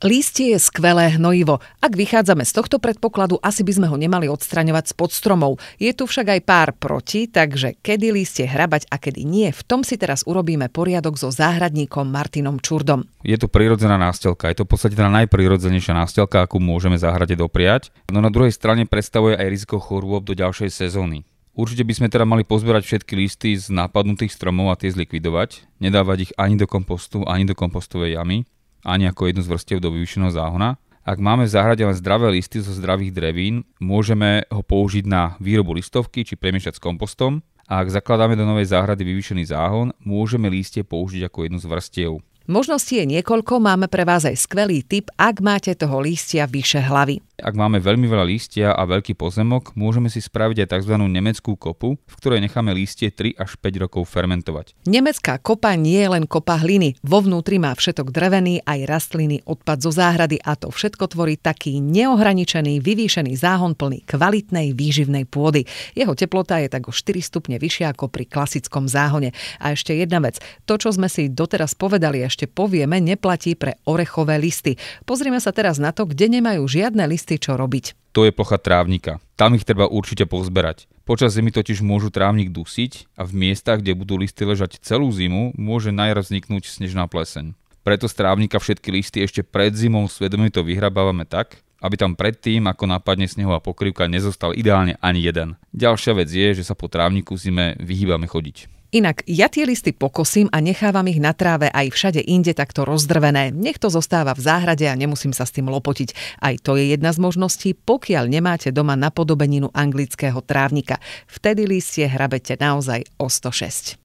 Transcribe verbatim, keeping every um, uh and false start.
Lístie je skvelé hnojivo. Ak vychádzame z tohto predpokladu, asi by sme ho nemali odstraňovať spod stromov. Je tu však aj pár proti, takže kedy lístie hrabať a kedy nie, v tom si teraz urobíme poriadok so záhradníkom Martinom Čurdom. Je to prírodzená nástielka. Je to v podstate tá najprirodzenejšia nástielka, akú môžeme záhrade dopriať. No na druhej strane predstavuje aj riziko chorôb do ďalšej sezóny. Určite by sme teda mali pozbierať všetky listy z napadnutých stromov a tie zlikvidovať. Nedávať ich ani do kompostu, ani do kompostovej jamy, ani ako jednu z vrstiev do vyvýšeného záhona. Ak máme v záhrade len zdravé listy zo zdravých drevín, môžeme ho použiť na výrobu listovky či premiešať s kompostom. A ak zakladáme do novej záhrady vyvýšený záhon, môžeme lístie použiť ako jednu z vrstiev. Možností je niekoľko, máme pre vás aj skvelý tip, ak máte toho lístia vyše hlavy. Ak máme veľmi veľa lístia a veľký pozemok, môžeme si spraviť aj tzv. Nemeckú kopu, v ktorej necháme lístie tri až päť rokov fermentovať. Nemecká kopa nie je len kopa hliny. Vo vnútri má všetok drevený aj rastliny, odpad zo záhrady a to všetko tvorí taký neohraničený, vyvýšený záhon plný kvalitnej výživnej pôdy. Jeho teplota je tak o štyri stupne vyššia ako pri klasickom záhone. A ešte jedna vec, to čo sme si doteraz povedali, ešte povieme, neplatí pre orechové listy. Pozrime sa teraz na to, kde nemajú žiadne listy čo robiť. To je plocha trávnika. Tam ich treba určite pozberať. Počas zimy totiž môžu trávnik dusiť a v miestach, kde budú listy ležať celú zimu, môže najraz vzniknúť snežná pleseň. Preto z trávnika všetky listy ešte pred zimou svedomito vyhrabávame tak, aby tam predtým, ako napadne snehová pokrývka, nezostal ideálne ani jeden. Ďalšia vec je, že sa po trávniku zime vyhýbame chodiť. Inak ja tie listy pokosím a nechávam ich na tráve aj všade inde takto rozdrvené. Nech to zostáva v záhrade a nemusím sa s tým lopotiť. Aj to je jedna z možností, pokiaľ nemáte doma napodobeninu anglického trávnika. Vtedy listie hrabete naozaj o sto šesť.